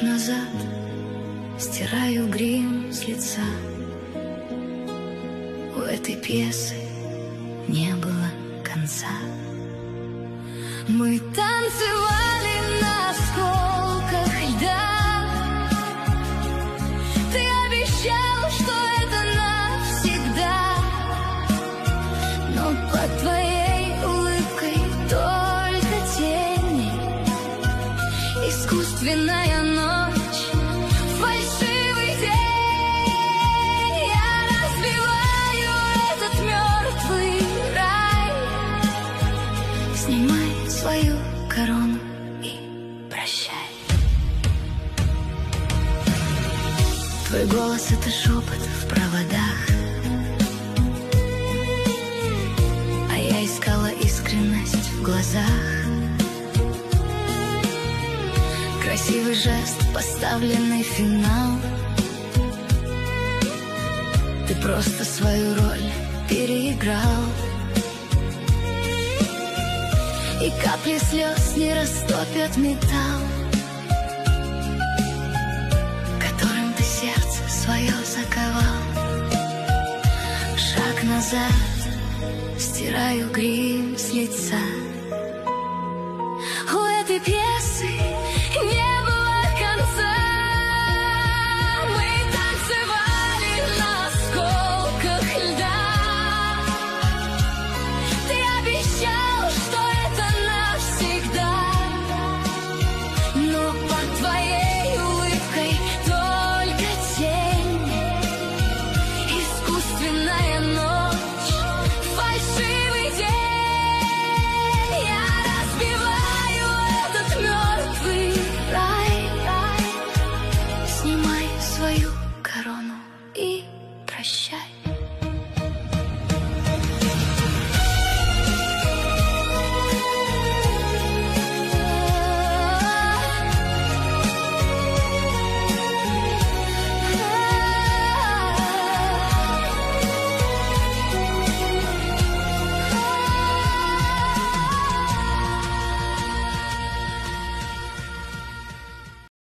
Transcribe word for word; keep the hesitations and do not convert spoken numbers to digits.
назад, стираю грим с лица. У этой пьесы не было конца. Мы танцевали на осколках льда. Ты обещал, что это навсегда, но под твоей улыбкой только тени. Искусственная ночь, фальшивый день. Я разбиваю этот мертвый рай. Снимай свою корону и прощай. Твой голос — это шепот в проводах, а я искала искренность в глазах. Красивый жест, поставленный финал. Ты просто свою роль переиграл. И капли слез не растопят металл, которым ты сердце свое заковал. Шаг назад, стираю грим с лица.